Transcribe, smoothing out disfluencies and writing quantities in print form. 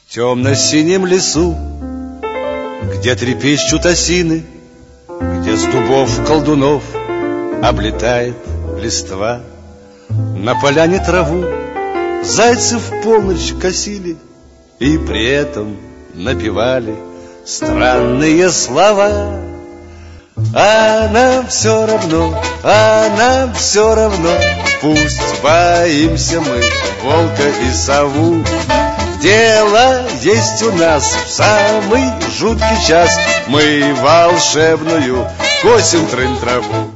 темно-синем лесу, где трепещут осины, где с дубов колдунов облетает листва. На поляне траву зайцы в полночь косили и при этом напевали странные слова. А нам все равно, а нам все равно, пусть боимся мы волка и сову. Дело есть у нас в самый жуткий час, мы волшебную косим трын-траву.